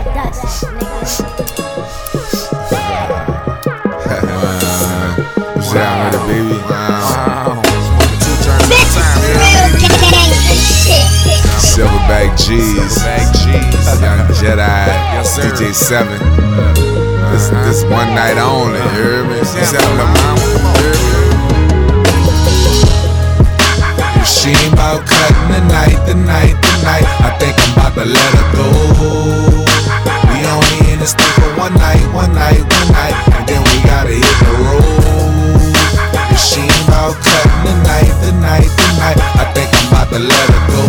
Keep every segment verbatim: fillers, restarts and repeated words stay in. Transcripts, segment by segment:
Dust, What's that, with it, baby? Wow. Two turns at a time, Silverback G's, Young Jedi, D J seven. This, this one night only, you heard me? Seven of mama, you heard me? She ain't about cutting the night, the night, the night. I think I'm about to let her go. We only in this thing for one night, one night, one night, and then we gotta hit the road. If she ain't about cutting the night, the night, the night, I think I'm about to let her go.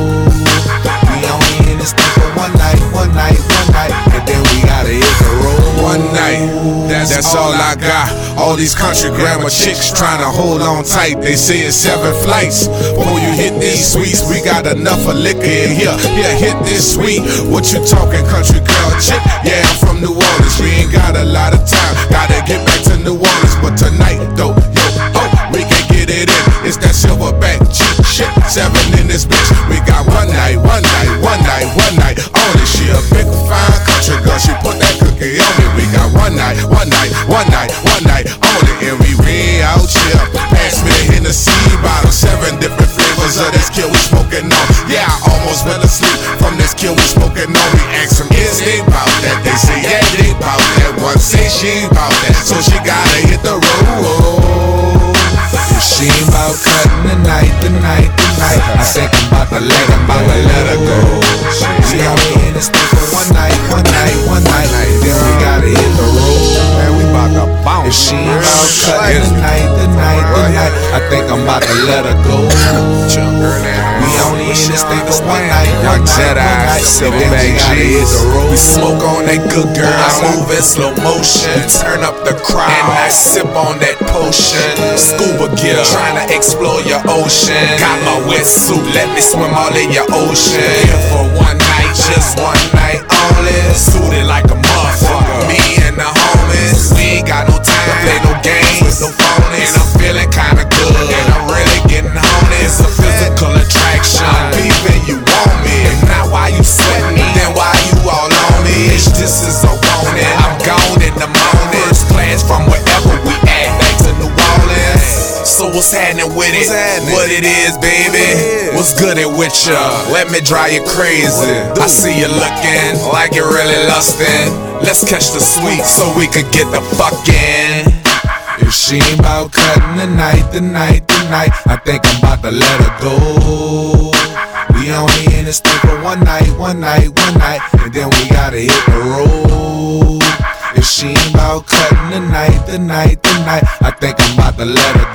We only in this thing for one night, one night, one night, and then we gotta hit the road. One night, that's, that's all I got. All these country grammar chicks trying to hold on tight. They say it's seven flights before you hit these sweets. We got enough of liquor in here. Yeah, hit this sweet. What you talking, country girl chick? Yeah, I'm from New Orleans. We ain't got a lot of time. Gotta get back to New Orleans. But tonight, though, yo, oh, we can get it in. It's that Silverback cheap shit. Seven in this bitch. We got one night, one night, one night, one night. Only she a big fine country girl. She put that cookie on me. We got one night, one night, one night, one night. Only and we way out here. Pass me the Hennessy bottle. Seven different flavors of this kill we smoking on. Yeah, I almost fell asleep from this kill we smoking on. We ask them, is they bout that? They say, yeah, they bout that. One say she ain't bout that, so she gotta hit the road. If she ain't bout cutting the night, the night, the night, I think I'm about to let her, about to let her go. She only in this thing for one night, one night, one night, then we gotta hit the road. Man, we about to bounce. If she ain't bout cutting the night, the night, the night, I think I'm about to let her go. We only in this thing for one night, one night, Silverback G's. We smoke on that good girl, I move in slow motion, turn up the crowd, and I sip on that potion. Scuba gear, trying to explore your ocean. Got my wetsuit, let me swim all in your ocean. Here for one night, just one night only. Suited like a motherfucker, me and the homies. We ain't got no time to play no games with no phonies. And I'm feeling kinda good, and I'm really getting honey. It's a physical attraction. I'm beefing, you want me, and now why you sweating me? Then why you all on me? Bitch, this is a warning. I'm gone in the morning. First class from wherever we at, back to New Orleans. So what's happening with it? What it is, baby? What's good it with ya? Let me drive you crazy. I see you looking like you're really lusting. Let's catch the sweet so we could get the fucking. If she ain't bout cutting the night, the night, the night, I think I'm about to let her go. We only in this thing for one night, one night, one night, and then we gotta hit the road. If she ain't bout cutting the night, the night, the night, I think I'm about to let her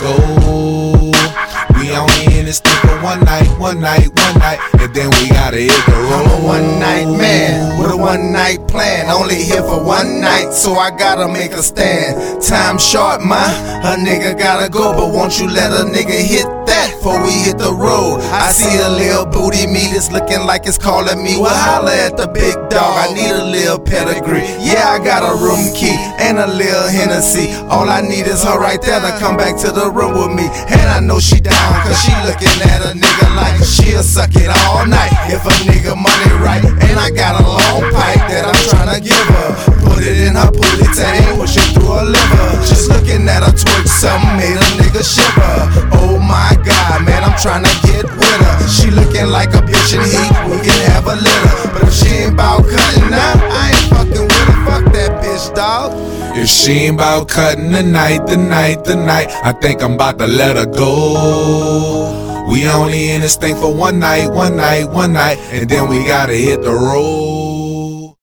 go. We only in this thing for one night, one night, one night, and then we gotta hit the road. I'm a one night man with a one night plan. Only here for one night, so I gotta make a stand. Time short, ma, a nigga gotta go, but won't you let a nigga hit that before we hit the road? I see a little booty meat, it's looking like it's calling me. Well, holla at the big dog, I need a little pedigree. Yeah, I got a room key and a little Hennessy. All I need is her right there to come back to the room with me. And I know she down, cause she looking at a nigga like she'll suck it all night if a nigga money right. And I got a long pipe that I'm tryna give her. Put it in her booty tank, push it through her liver. Just looking at her twerk, something made a nigga shiver. Oh my God, man, I'm tryna get with her. She looking like a bitch in heat, we can have a litter. But if she ain't bout cutting now, I ain't fucking with her. Fuck that bitch, dog. If she ain't bout cutting the night, the night, the night, I think I'm about to let her go. We only in this thing for one night, one night, one night, and then we gotta hit the road.